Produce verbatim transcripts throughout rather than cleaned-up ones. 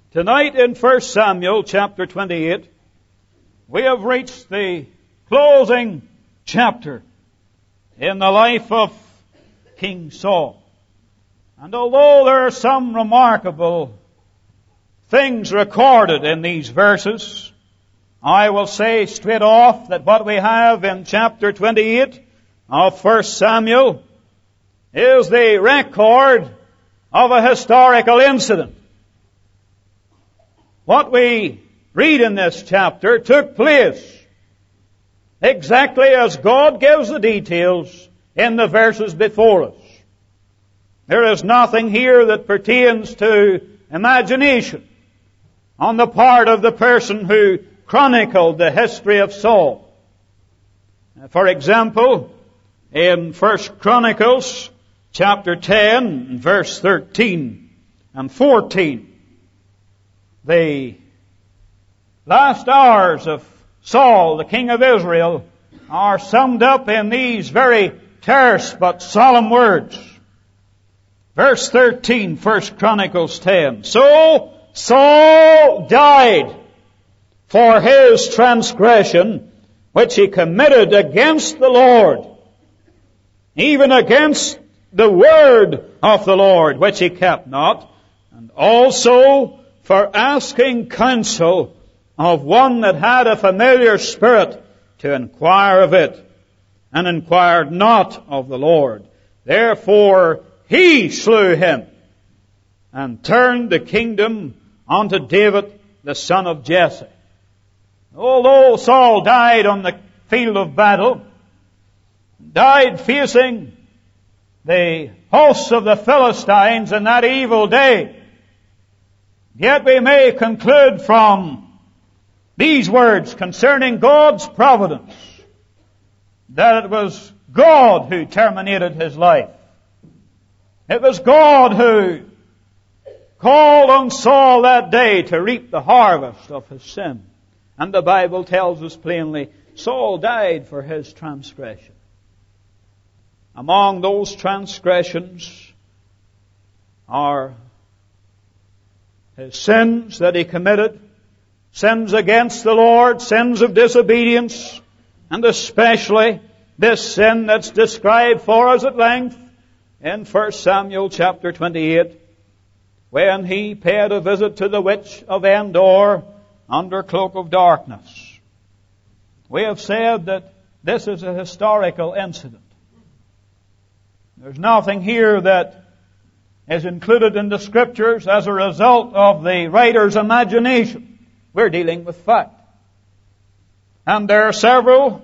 Tonight in First Samuel chapter twenty-eight, we have reached the closing chapter in the life of King Saul. And although there are some remarkable things recorded in these verses, I will say straight off that what we have in chapter twenty-eight of First Samuel is the record of a historical incident. What we read in this chapter took place exactly as God gives the details in the verses before us. There is nothing here that pertains to imagination on the part of the person who chronicled the history of Saul. For example, in First Chronicles chapter ten, verse thirteen and fourteen, the last hours of Saul, the king of Israel, are summed up in these very terse but solemn words. Verse thirteen, First Chronicles ten. So Saul died for his transgression which he committed against the Lord, even against the word of the Lord, which he kept not, and also for asking counsel of one that had a familiar spirit to inquire of it, and inquired not of the Lord. Therefore he slew him, and turned the kingdom unto David the son of Jesse. Although Saul died on the field of battle, died facing the hosts of the Philistines in that evil day, yet we may conclude from these words concerning God's providence that it was God who terminated his life. It was God who called on Saul that day to reap the harvest of his sin. And the Bible tells us plainly, Saul died for his transgression. Among those transgressions are his sins that he committed, sins against the Lord, sins of disobedience, and especially this sin that's described for us at length in First Samuel chapter twenty-eight, when he paid a visit to the witch of Endor under cloak of darkness. We have said that this is a historical incident. There's nothing here that is included in the Scriptures as a result of the writer's imagination. We're dealing with fact. And there are several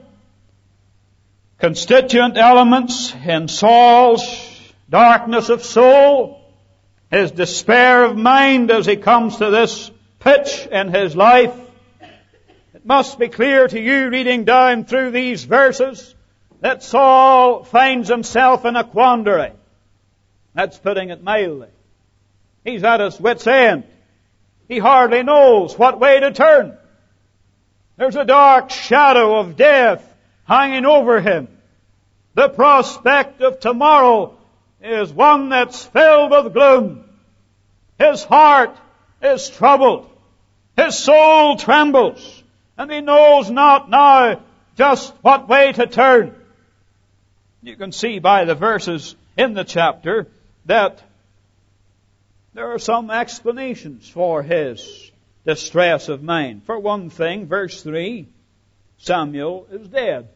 constituent elements in Saul's darkness of soul, his despair of mind as he comes to this pitch in his life. It must be clear to you reading down through these verses that Saul finds himself in a quandary. That's putting it mildly. He's at his wit's end. He hardly knows what way to turn. There's a dark shadow of death hanging over him. The prospect of tomorrow is one that's filled with gloom. His heart is troubled. His soul trembles. And he knows not now just what way to turn. You can see by the verses in the chapter that there are some explanations for his distress of mind. For one thing, verse three, Samuel is dead.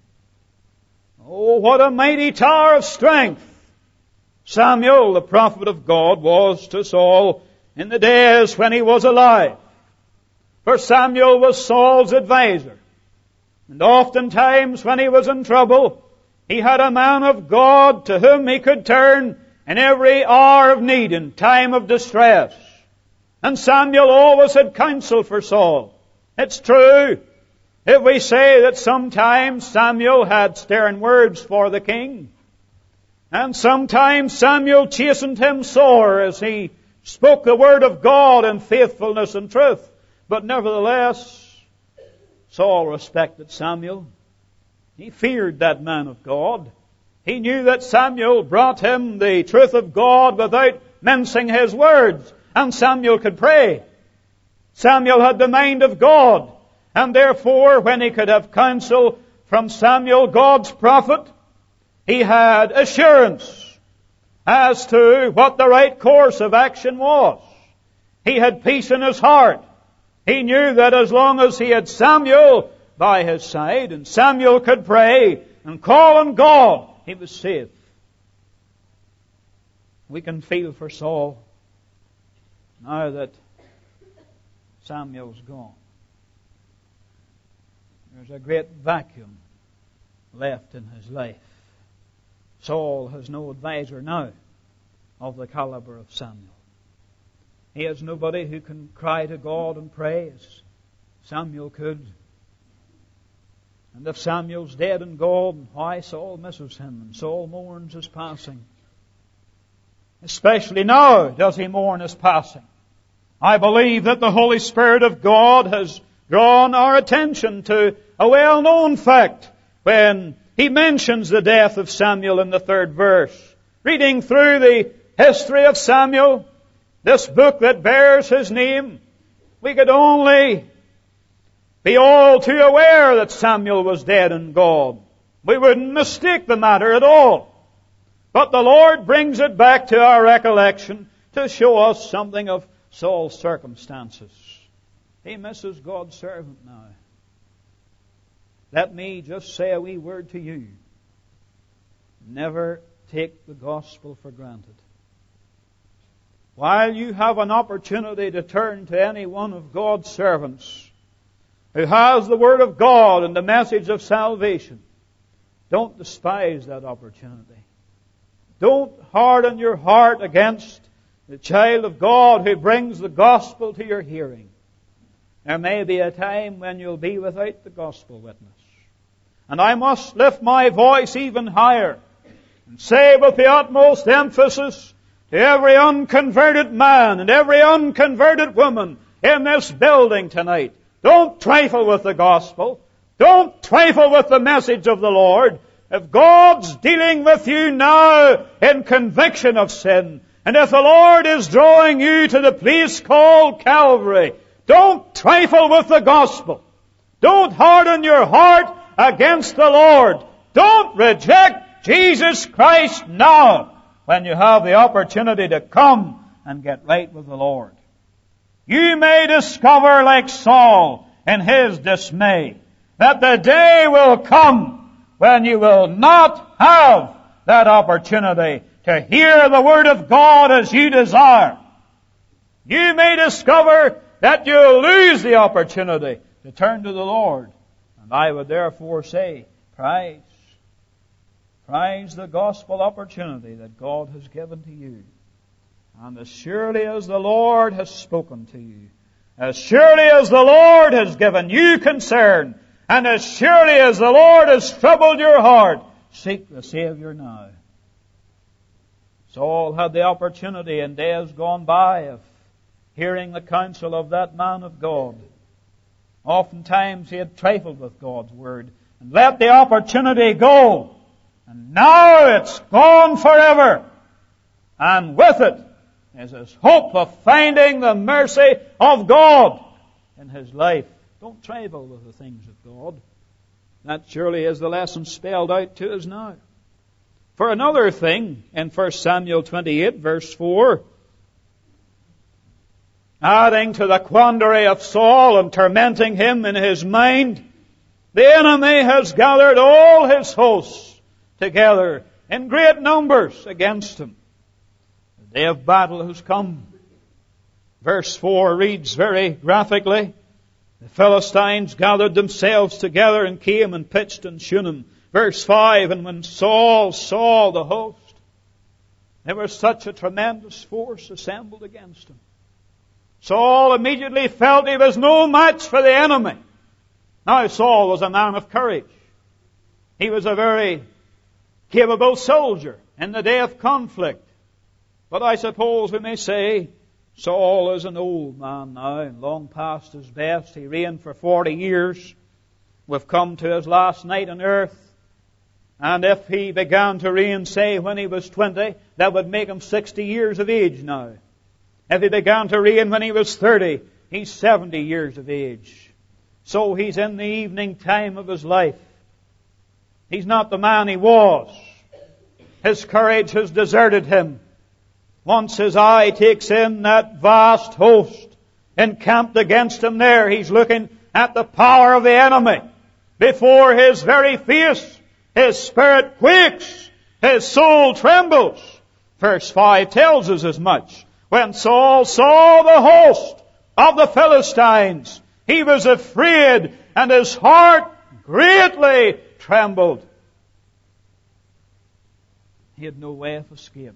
Oh, what a mighty tower of strength Samuel, the prophet of God, was to Saul in the days when he was alive. For Samuel was Saul's advisor. And oftentimes when he was in trouble, he had a man of God to whom he could turn in every hour of need and time of distress. And Samuel always had counsel for Saul. It's true if we say that sometimes Samuel had stern words for the king, and sometimes Samuel chastened him sore as he spoke the word of God in faithfulness and truth. But nevertheless, Saul respected Samuel. He feared that man of God. He knew that Samuel brought him the truth of God without mincing his words. And Samuel could pray. Samuel had the mind of God, and therefore when he could have counsel from Samuel, God's prophet, he had assurance as to what the right course of action was. He had peace in his heart. He knew that as long as he had Samuel by his side, and Samuel could pray and call on God, he was safe. We can feel for Saul now that Samuel's gone. There's a great vacuum left in his life. Saul has no advisor now of the caliber of Samuel. He has nobody who can cry to God and pray as Samuel could. And if Samuel's dead and gone, why Saul misses him and Saul mourns his passing. Especially now does he mourn his passing. I believe that the Holy Spirit of God has drawn our attention to a well-known fact when he mentions the death of Samuel in the third verse. Reading through the history of Samuel, this book that bears his name, we could only be all too aware that Samuel was dead and gone. We wouldn't mistake the matter at all. But the Lord brings it back to our recollection to show us something of Saul's circumstances. He misses God's servant now. Let me just say a wee word to you. Never take the gospel for granted. While you have an opportunity to turn to any one of God's servants who has the Word of God and the message of salvation, don't despise that opportunity. Don't harden your heart against the child of God who brings the gospel to your hearing. There may be a time when you'll be without the gospel witness. And I must lift my voice even higher and say with the utmost emphasis to every unconverted man and every unconverted woman in this building tonight, don't trifle with the gospel. Don't trifle with the message of the Lord. If God's dealing with you now in conviction of sin, and if the Lord is drawing you to the place called Calvary, don't trifle with the gospel. Don't harden your heart against the Lord. Don't reject Jesus Christ now when you have the opportunity to come and get right with the Lord. You may discover, like Saul in his dismay, that the day will come when you will not have that opportunity to hear the Word of God as you desire. You may discover that you'll lose the opportunity to turn to the Lord. And I would therefore say, prize, prize the gospel opportunity that God has given to you. And as surely as the Lord has spoken to you, as surely as the Lord has given you concern, and as surely as the Lord has troubled your heart, seek the Savior now. Saul had the opportunity in days gone by of hearing the counsel of that man of God. Oftentimes he had trifled with God's Word and let the opportunity go. And now it's gone forever. And with it is his hope of finding the mercy of God in his life. Don't trifle with the things of God. That surely is the lesson spelled out to us now. For another thing, in First Samuel twenty-eight, verse four, adding to the quandary of Saul and tormenting him in his mind, the enemy has gathered all his hosts together in great numbers against him. The day of battle has come. Verse four reads very graphically, the Philistines gathered themselves together and came and pitched in Shunem. Verse five, and when Saul saw the host, there was such a tremendous force assembled against him. Saul immediately felt he was no match for the enemy. Now Saul was a man of courage. He was a very capable soldier in the day of conflict. But I suppose we may say Saul is an old man now, and long past his best. He reigned for forty years. We've come to his last night on earth. And if he began to reign, say, when he was twenty, that would make him sixty years of age now. If he began to reign when he was thirty, he's seventy years of age. So he's in the evening time of his life. He's not the man he was. His courage has deserted him. Once his eye takes in that vast host encamped against him there, he's looking at the power of the enemy. Before his very face, his spirit quakes, his soul trembles. Verse five tells us as much. When Saul saw the host of the Philistines, he was afraid, and his heart greatly trembled. He had no way of escape.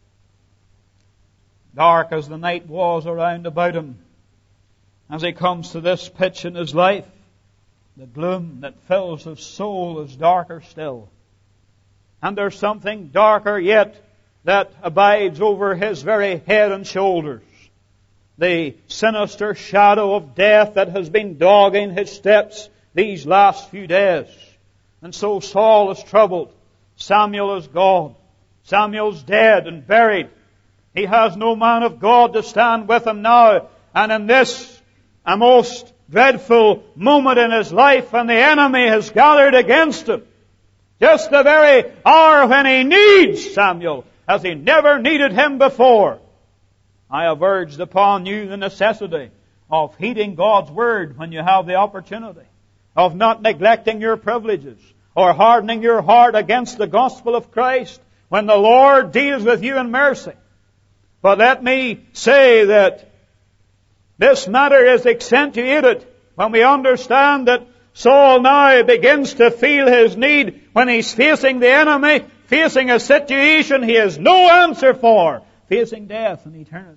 Dark as the night was around about him, as he comes to this pitch in his life, the gloom that fills his soul is darker still. And there's something darker yet that abides over his very head and shoulders. The sinister shadow of death that has been dogging his steps these last few days. And so Saul is troubled. Samuel is gone. Samuel's dead and buried. He has no man of God to stand with him now. And in this, a most dreadful moment in his life, when the enemy has gathered against him, just the very hour when he needs Samuel, as he never needed him before, I have urged upon you the necessity of heeding God's Word when you have the opportunity, of not neglecting your privileges, or hardening your heart against the gospel of Christ when the Lord deals with you in mercy. But let me say that this matter is accentuated when we understand that Saul now begins to feel his need when he's facing the enemy, facing a situation he has no answer for, facing death and eternity.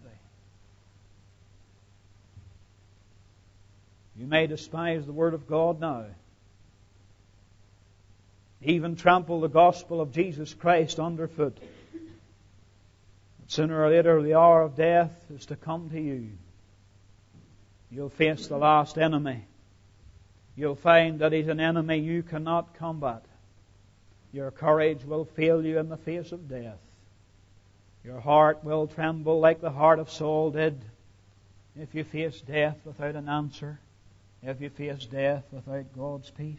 You may despise the Word of God now, even trample the gospel of Jesus Christ underfoot. But sooner or later, the hour of death is to come to you. You'll face the last enemy. You'll find that he's an enemy you cannot combat. Your courage will fail you in the face of death. Your heart will tremble like the heart of Saul did if you face death without an answer, if you face death without God's peace.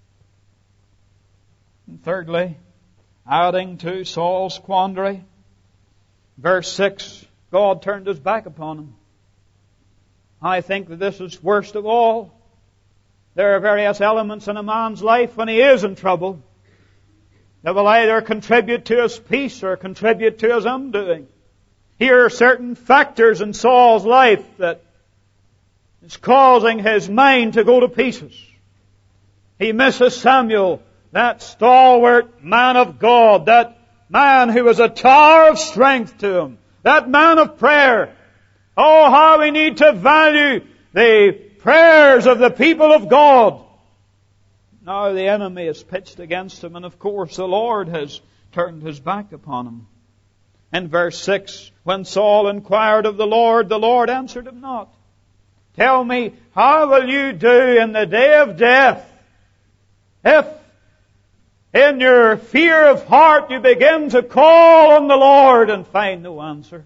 And thirdly, adding to Saul's quandary, verse six, God turned His back upon him. I think that this is worst of all. There are various elements in a man's life when he is in trouble that will either contribute to his peace or contribute to his undoing. Here are certain factors in Saul's life that is causing his mind to go to pieces. He misses Samuel, that stalwart man of God, that man who was a tower of strength to him, that man of prayer. Oh, how we need to value the prayers of the people of God. Now the enemy is pitched against him, and of course the Lord has turned His back upon him. In verse six, when Saul inquired of the Lord, the Lord answered him not. Tell me, how will you do in the day of death if in your fear of heart you begin to call on the Lord and find no answer?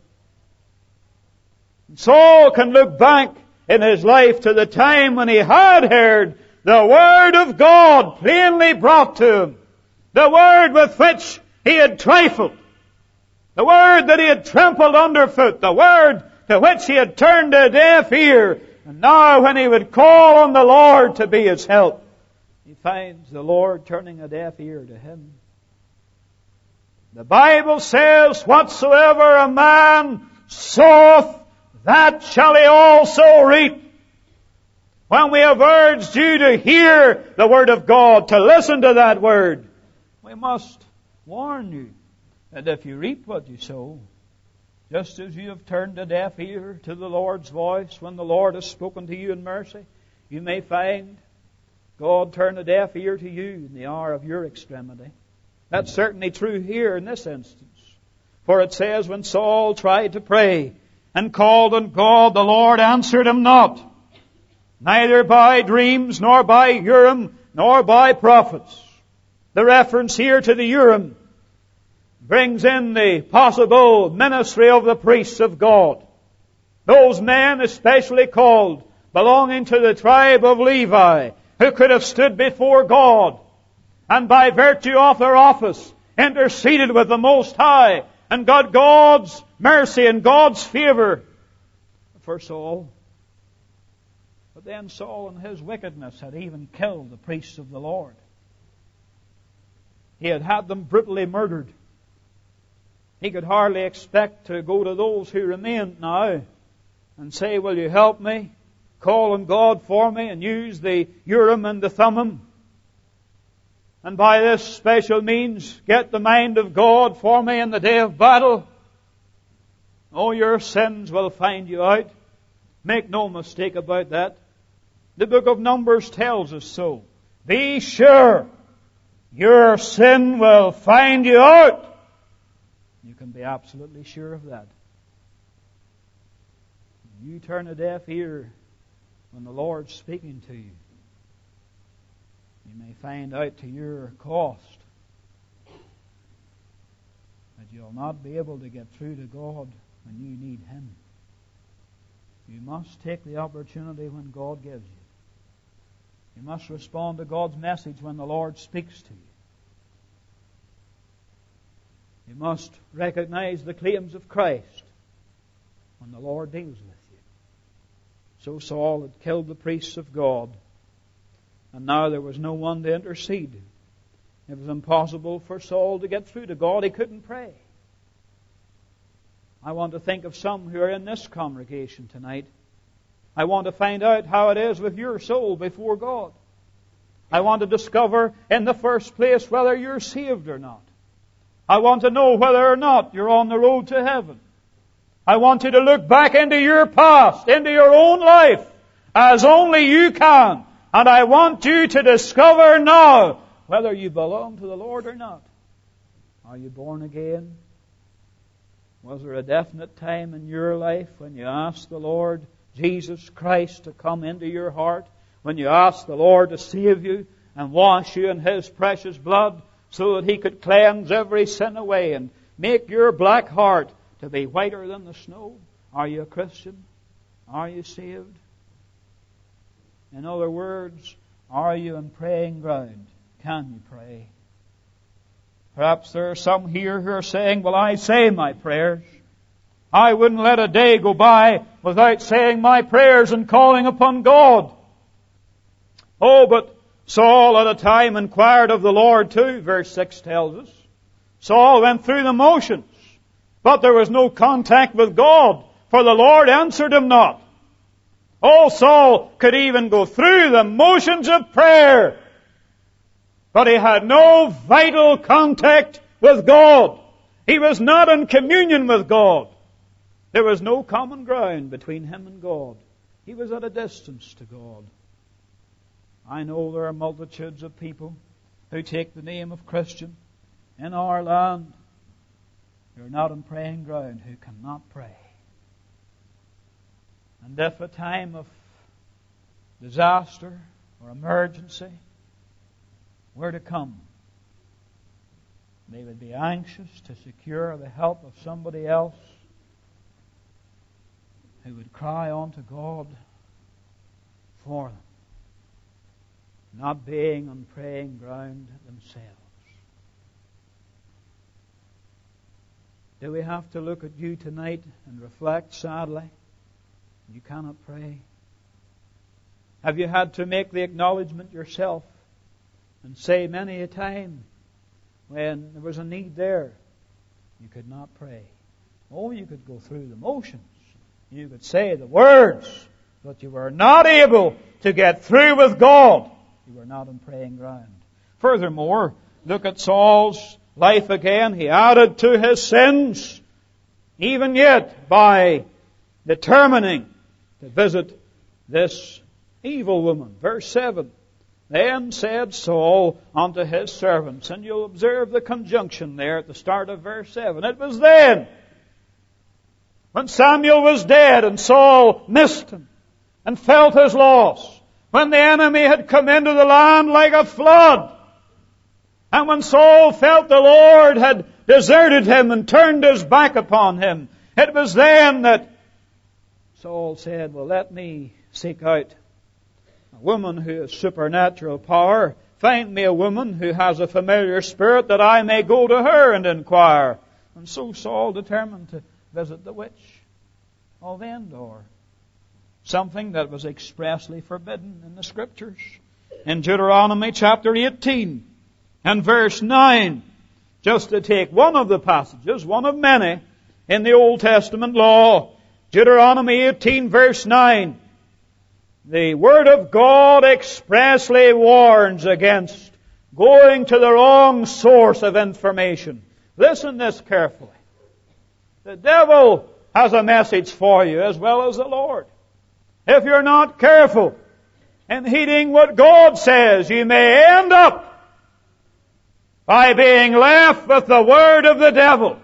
Saul can look back in his life to the time when he had heard the Word of God plainly brought to him. The Word with which he had trifled. The Word that he had trampled underfoot. The Word to which he had turned a deaf ear. And now when he would call on the Lord to be his help, he finds the Lord turning a deaf ear to him. The Bible says, whatsoever a man soweth, that shall he also reap. When we have urged you to hear the Word of God, to listen to that Word, we must warn you that if you reap what you sow, just as you have turned a deaf ear to the Lord's voice when the Lord has spoken to you in mercy, you may find God turn a deaf ear to you in the hour of your extremity. That's certainly true here in this instance. For it says, when Saul tried to pray and called on God, the Lord answered him not, neither by dreams, nor by Urim, nor by prophets. The reference here to the Urim brings in the possible ministry of the priests of God. Those men especially called, belonging to the tribe of Levi, who could have stood before God and by virtue of their office interceded with the Most High and got God's mercy and God's favor for Saul. But then Saul in his wickedness had even killed the priests of the Lord. He had had them brutally murdered. He could hardly expect to go to those who remained now and say, will you help me? Call on God for me and use the Urim and the Thummim. And by this special means, get the mind of God for me in the day of battle. Oh, your sins will find you out. Make no mistake about that. The book of Numbers tells us so. Be sure your sin will find you out. You can be absolutely sure of that. You turn a deaf ear when the Lord's speaking to you. You may find out to your cost that you'll not be able to get through to God when you need Him. You must take the opportunity when God gives you. You must respond to God's message when the Lord speaks to you. You must recognize the claims of Christ when the Lord deals with you. So Saul had killed the priests of God, and now there was no one to intercede. It was impossible for Saul to get through to God. He couldn't pray. I want to think of some who are in this congregation tonight. I want to find out how it is with your soul before God. I want to discover in the first place whether you're saved or not. I want to know whether or not you're on the road to heaven. I want you to look back into your past, into your own life, as only you can. And I want you to discover now whether you belong to the Lord or not. Are you born again? Was there a definite time in your life when you asked the Lord Jesus Christ to come into your heart? When you asked the Lord to save you and wash you in His precious blood so that He could cleanse every sin away and make your black heart to be whiter than the snow? Are you a Christian? Are you saved? In other words, are you in praying ground? Can you pray? Perhaps there are some here who are saying, well, I say my prayers. I wouldn't let a day go by without saying my prayers and calling upon God. Oh, but Saul at a time inquired of the Lord too, verse six tells us. Saul went through the motions, but there was no contact with God, for the Lord answered him not. Oh, Saul could even go through the motions of prayer, but he had no vital contact with God. He was not in communion with God. There was no common ground between him and God. He was at a distance to God. I know there are multitudes of people who take the name of Christian in our land who are not on praying ground, who cannot pray. And if a time of disaster or emergency were to come, they would be anxious to secure the help of somebody else who would cry unto God for them, not being on praying ground themselves. Do we have to look at you tonight and reflect sadly? You cannot pray. Have you had to make the acknowledgement yourself and say many a time when there was a need there, you could not pray? Oh, you could go through the motions. You could say the words, but you were not able to get through with God. You were not on praying ground. Furthermore, look at Saul's life again. He added to his sins, even yet by determining to visit this evil woman. Verse seven. Then said Saul unto his servants, and you'll observe the conjunction there at the start of verse seven. It was then, when Samuel was dead and Saul missed him and felt his loss, when the enemy had come into the land like a flood, and when Saul felt the Lord had deserted him and turned his back upon him, it was then that Saul said, well, let me seek out a woman who has supernatural power. Find me a woman who has a familiar spirit that I may go to her and inquire. And so Saul determined to visit the witch of Endor. Something that was expressly forbidden in the Scriptures. In Deuteronomy chapter eighteen and verse nine, just to take one of the passages, one of many in the Old Testament law, Deuteronomy eighteen verse nine, the Word of God expressly warns against going to the wrong source of information. Listen this carefully. The devil has a message for you as well as the Lord. If you're not careful in heeding what God says, you may end up by being left with the word of the devil.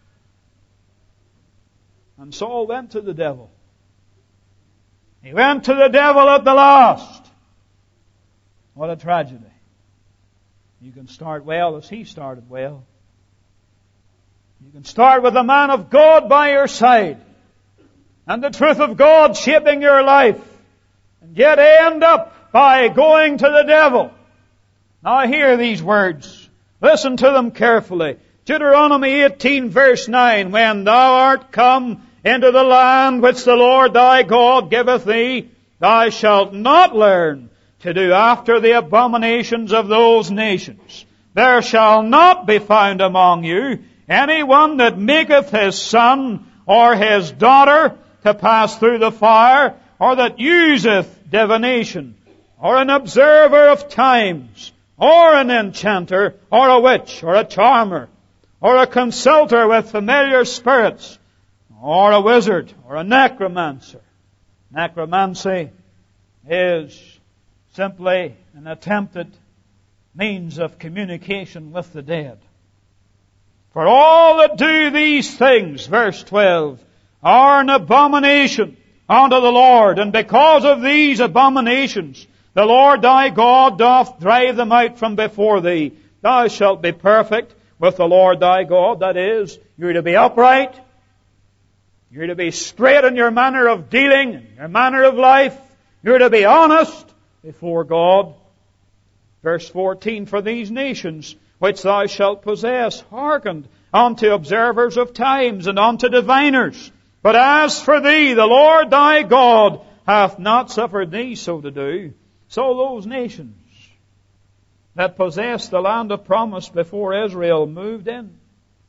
And Saul went to the devil. He went to the devil at the last. What a tragedy. You can start well as he started well. You can start with a man of God by your side and the truth of God shaping your life, and yet end up by going to the devil. Now hear these words. Listen to them carefully. Deuteronomy eighteen verse nine, when thou art come into the land which the Lord thy God giveth thee, thou shalt not learn to do after the abominations of those nations. There shall not be found among you any one that maketh his son or his daughter to pass through the fire, or that useth divination, or an observer of times, or an enchanter, or a witch, or a charmer, or a consulter with familiar spirits, or a wizard, or a necromancer. Necromancy is simply an attempted means of communication with the dead. For all that do these things, verse twelve, are an abomination unto the Lord, and because of these abominations, the Lord thy God doth drive them out from before thee. Thou shalt be perfect with the Lord thy God. That is, you're to be upright, you're to be straight in your manner of dealing, your manner of life, you're to be honest before God. Verse fourteen, for these nations which thou shalt possess hearkened unto observers of times and unto diviners. But as for thee, the Lord thy God hath not suffered thee so to do. So those nations that possessed the land of promise before Israel moved in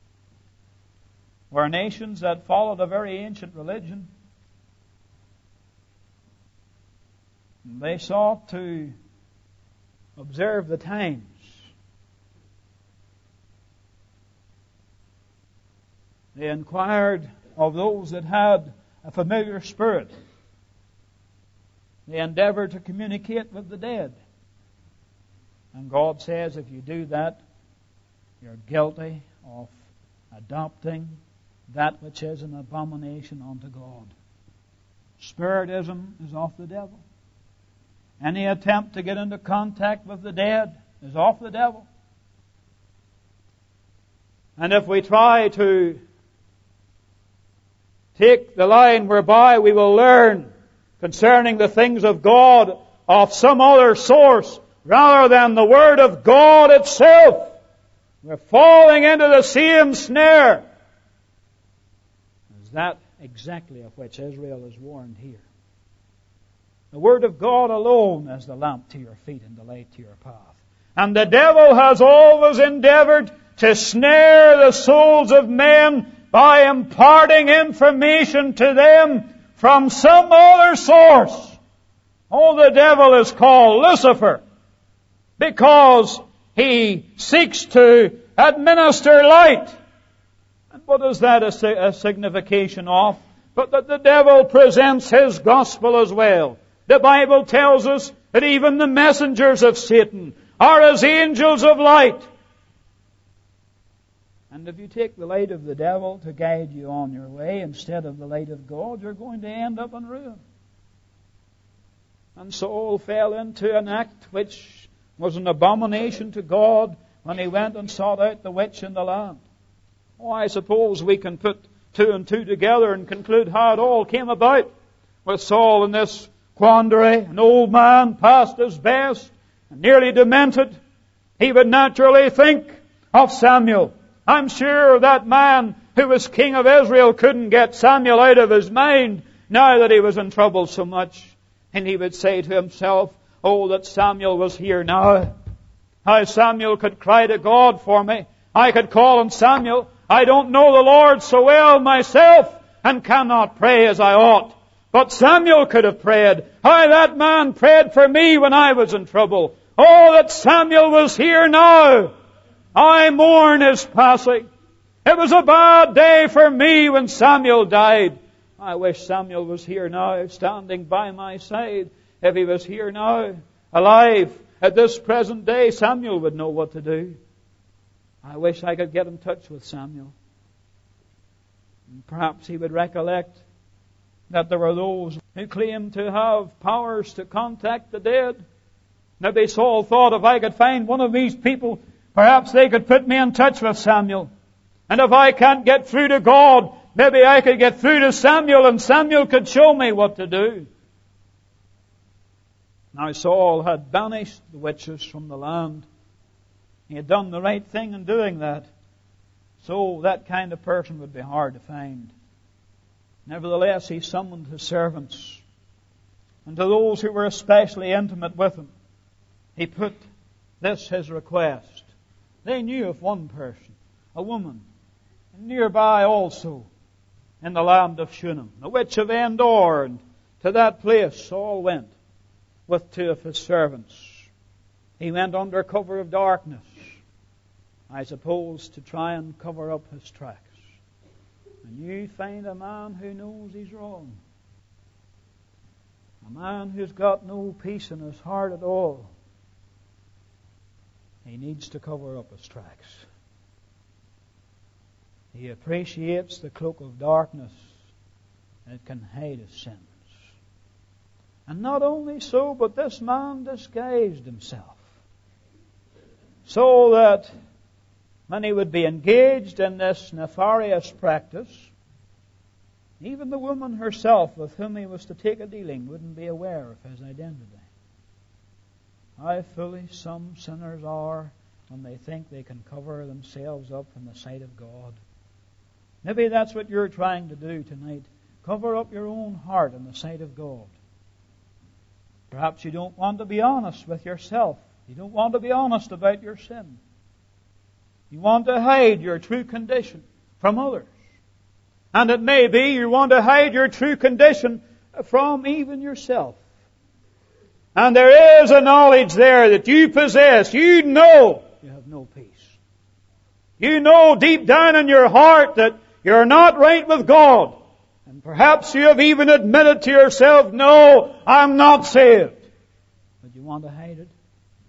were nations that followed a very ancient religion. They sought to observe the times. They inquired of those that had a familiar spirit. They endeavored to communicate with the dead. And God says if you do that, you're guilty of adopting that which is an abomination unto God. Spiritism is of the devil. Any attempt to get into contact with the dead is of the devil. And if we try to take the line whereby we will learn concerning the things of God of some other source rather than the Word of God itself, we're falling into the same snare. Is that exactly of which Israel is warned here? The Word of God alone is the lamp to your feet and the light to your path. And the devil has always endeavored to snare the souls of men by imparting information to them from some other source. Oh, the devil is called Lucifer because he seeks to administer light. And what is that a signification of? But that the devil presents his gospel as well. The Bible tells us that even the messengers of Satan are as angels of light. And if you take the light of the devil to guide you on your way instead of the light of God, you're going to end up in ruin. And Saul fell into an act which was an abomination to God when he went and sought out the witch in the land. Oh, I suppose we can put two and two together and conclude how it all came about. with Saul in this quandary, an old man past his best, and nearly demented, he would naturally think of Samuel. I'm sure that man who was king of Israel couldn't get Samuel out of his mind now that he was in trouble so much. And he would say to himself, oh, that Samuel was here now. How Samuel could cry to God for me. I could call on Samuel. I don't know the Lord so well myself and cannot pray as I ought. But Samuel could have prayed. How that man prayed for me when I was in trouble. Oh, that Samuel was here now. I mourn his passing. It was a bad day for me when Samuel died. I wish Samuel was here now, standing by my side. If he was here now, alive, at this present day, Samuel would know what to do. I wish I could get in touch with Samuel. And perhaps he would recollect that there were those who claimed to have powers to contact the dead. Maybe Saul thought, if I could find one of these people, perhaps they could put me in touch with Samuel. And if I can't get through to God, maybe I could get through to Samuel and Samuel could show me what to do. Now Saul had banished the witches from the land. He had done the right thing in doing that. So that kind of person would be hard to find. Nevertheless, he summoned his servants. And to those who were especially intimate with him, he put this his request. They knew of one person, a woman, and nearby also, in the land of Shunem, the witch of Endor, and to that place Saul went with two of his servants. He went under cover of darkness, I suppose to try and cover up his tracks. And you find a man who knows he's wrong. A man who's got no peace in his heart at all. He needs to cover up his tracks. He appreciates the cloak of darkness, and it can hide his sins. And not only so, but this man disguised himself, so that when he would be engaged in this nefarious practice, even the woman herself with whom he was to take a dealing wouldn't be aware of his identity. How foolish some sinners are when they think they can cover themselves up in the sight of God. Maybe that's what you're trying to do tonight. Cover up your own heart in the sight of God. Perhaps you don't want to be honest with yourself. You don't want to be honest about your sin. You want to hide your true condition from others. And it may be you want to hide your true condition from even yourself. And there is a knowledge there that you possess. You know you have no peace. You know deep down in your heart that you're not right with God. And perhaps you have even admitted to yourself, no, I'm not saved. But you want to hide it.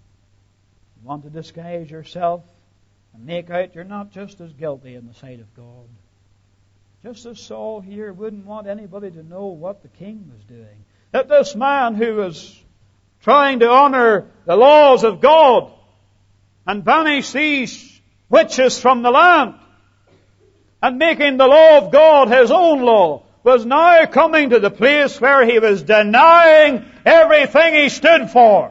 You want to disguise yourself and make out you're not just as guilty in the sight of God. Just as Saul here wouldn't want anybody to know what the king was doing. That this man who was trying to honor the laws of God and banish these witches from the land and making the law of God his own law was now coming to the place where he was denying everything he stood for.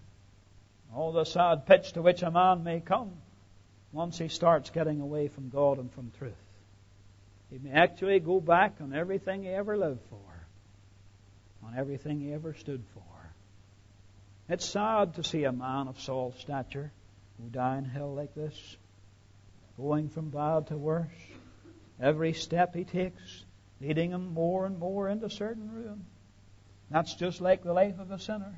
Oh, the sad pitch to which a man may come once he starts getting away from God and from truth. He may actually go back on everything he ever lived for, on everything he ever stood for. It's sad to see a man of Saul's stature go downhill like this, going from bad to worse. Every step he takes, leading him more and more into certain ruin. That's just like the life of a sinner.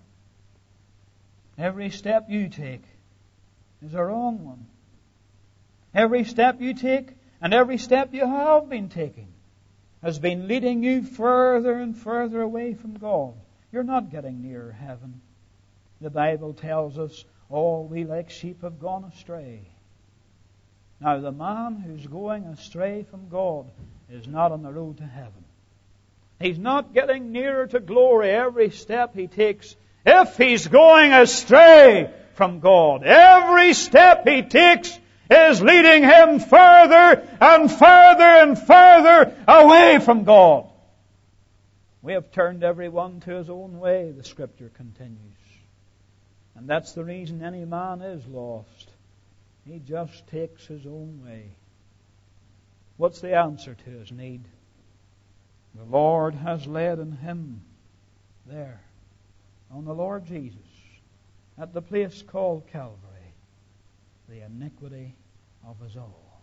Every step you take is a wrong one. Every step you take, and every step you have been taking, has been leading you further and further away from God. You're not getting nearer heaven. The Bible tells us, all we like sheep have gone astray. Now, the man who's going astray from God is not on the road to heaven. He's not getting nearer to glory every step he takes if he's going astray from God. Every step he takes is leading him further and further and further away from God. We have turned every one to his own way, the Scripture continues. And that's the reason any man is lost. He just takes his own way. What's the answer to his need? The Lord has laid in him there, on the Lord Jesus, at the place called Calvary, the iniquity of us all.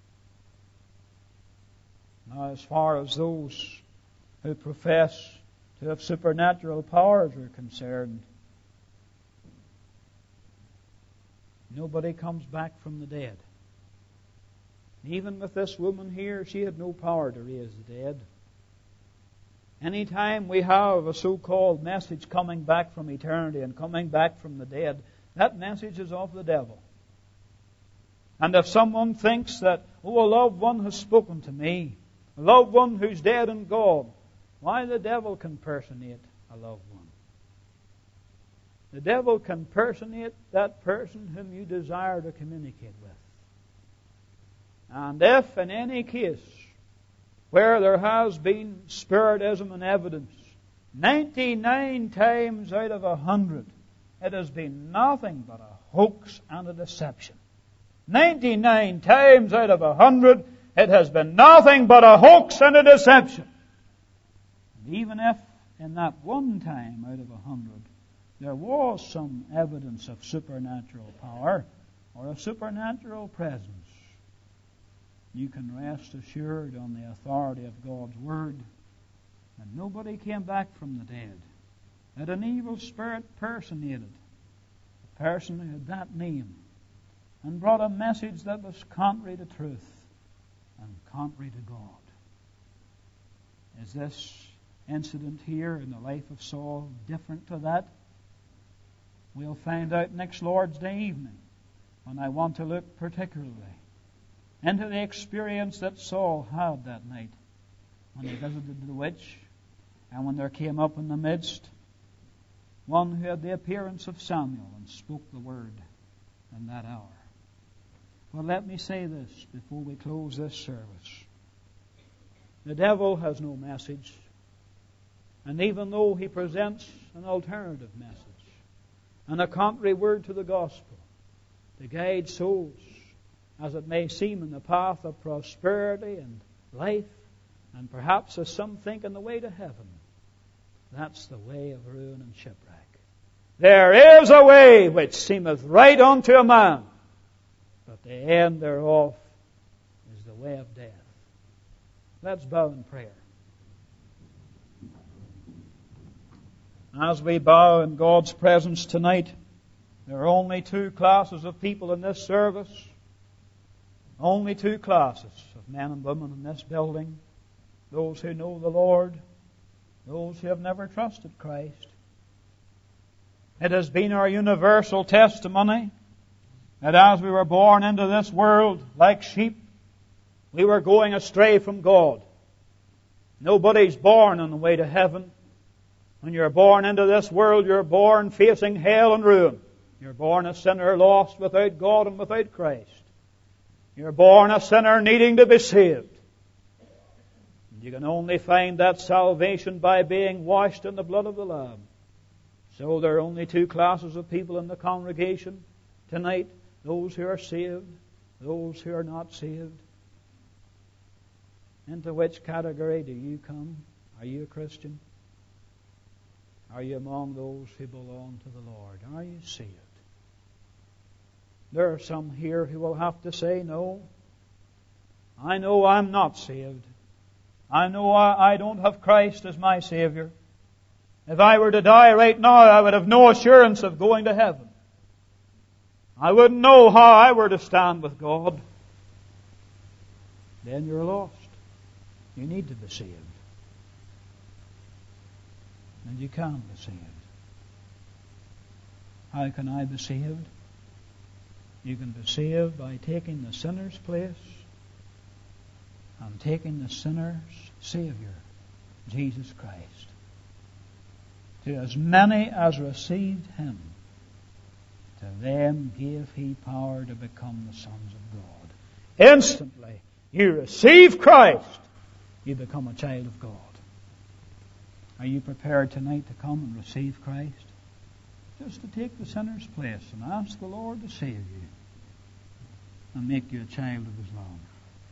Now, as far as those who profess to have supernatural powers are concerned, nobody comes back from the dead. Even with this woman here, she had no power to raise the dead. Any time we have a so-called message coming back from eternity and coming back from the dead, that message is of the devil. And if someone thinks that, oh, a loved one has spoken to me, a loved one who's dead and gone, why, the devil can personate a loved one. The devil can personate that person whom you desire to communicate with. And if in any case where there has been spiritism and evidence, ninety-nine times out of a hundred, it has been nothing but a hoax and a deception. ninety-nine times out of a hundred, it has been nothing but a hoax and a deception. And even if in that one time out of a hundred there was some evidence of supernatural power or a supernatural presence, you can rest assured on the authority of God's Word that nobody came back from the dead, that an evil spirit personated a person who had that name and brought a message that was contrary to truth and contrary to God. Is this incident here in the life of Saul different to that? We'll find out next Lord's Day evening, when I want to look particularly into the experience that Saul had that night when he visited the witch, and when there came up in the midst one who had the appearance of Samuel and spoke the word in that hour. Well, let me say this before we close this service. The devil has no message, and even though he presents an alternative message and a contrary word to the gospel to guide souls, as it may seem, in the path of prosperity and life, and perhaps, as some think, in the way to heaven, that's the way of ruin and shipwreck. There is a way which seemeth right unto a man, but the end thereof is the way of death. Let's bow in prayer. As we bow in God's presence tonight, there are only two classes of people in this service. Only two classes of men and women in this building. Those who know the Lord, those who have never trusted Christ. It has been our universal testimony that as we were born into this world like sheep, we were going astray from God. Nobody's born on the way to heaven. When you're born into this world, you're born facing hell and ruin. You're born a sinner lost without God and without Christ. You're born a sinner needing to be saved. You can only find that salvation by being washed in the blood of the Lamb. So there are only two classes of people in the congregation tonight. Those who are saved, those who are not saved. Into which category do you come? Are you a Christian? Are you among those who belong to the Lord? Are you saved? There are some here who will have to say, no, I know I'm not saved. I know I, I don't have Christ as my Savior. If I were to die right now, I would have no assurance of going to heaven. I wouldn't know how I were to stand with God. Then you're lost. You need to be saved. And you can be saved. How can I be saved? You can be saved by taking the sinner's place and taking the sinner's Savior, Jesus Christ. To as many as received Him, to them gave He power to become the sons of God. Instantly, you receive Christ, you become a child of God. Are you prepared tonight to come and receive Christ? Just to take the sinner's place and ask the Lord to save you and make you a child of His love.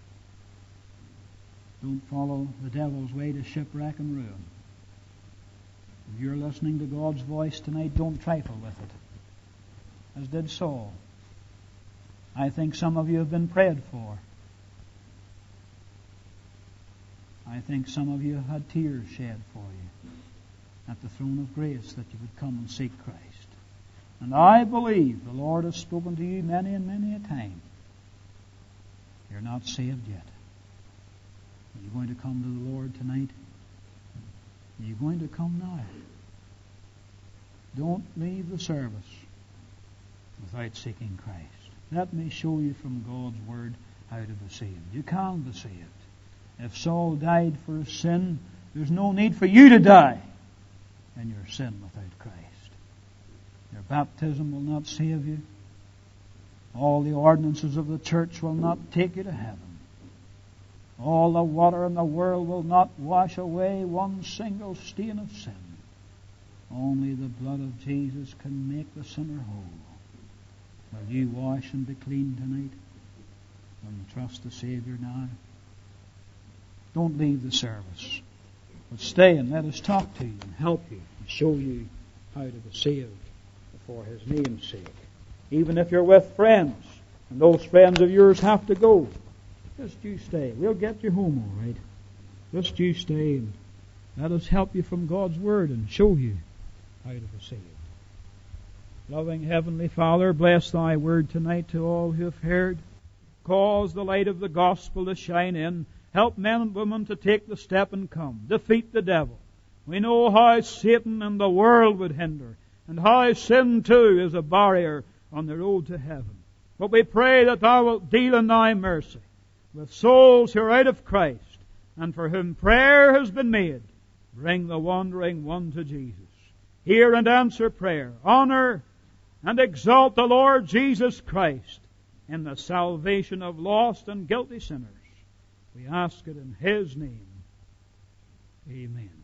Don't follow the devil's way to shipwreck and ruin. If you're listening to God's voice tonight, don't trifle with it, as did Saul. I think some of you have been prayed for. I think some of you have had tears shed for you at the throne of grace that you would come and seek Christ. And I believe the Lord has spoken to you many and many a time. You're not saved yet. Are you going to come to the Lord tonight? Are you going to come now? Don't leave the service without seeking Christ. Let me show you from God's Word how to be saved. You can be saved. If Saul died for his sin, there's no need for you to die in your sin without Christ. Your baptism will not save you. All the ordinances of the church will not take you to heaven. All the water in the world will not wash away one single stain of sin. Only the blood of Jesus can make the sinner whole. Will you wash and be clean tonight and trust the Savior now? Don't leave the service, but stay and let us talk to you and help you and show you how to be saved for His name's sake. Even if you're with friends and those friends of yours have to go, just you stay. We'll get you home all right. Just you stay and let us help you from God's Word and show you how to be saved. Loving Heavenly Father, bless Thy Word tonight to all who have heard. Cause the light of the gospel to shine in. Help men and women to take the step and come. Defeat the devil. We know how Satan and the world would hinder, and how sin too is a barrier on the road to heaven. But we pray that Thou wilt deal in Thy mercy with souls who are out of Christ, and for whom prayer has been made. Bring the wandering one to Jesus. Hear and answer prayer. Honor and exalt the Lord Jesus Christ in the salvation of lost and guilty sinners. We ask it in His name. Amen.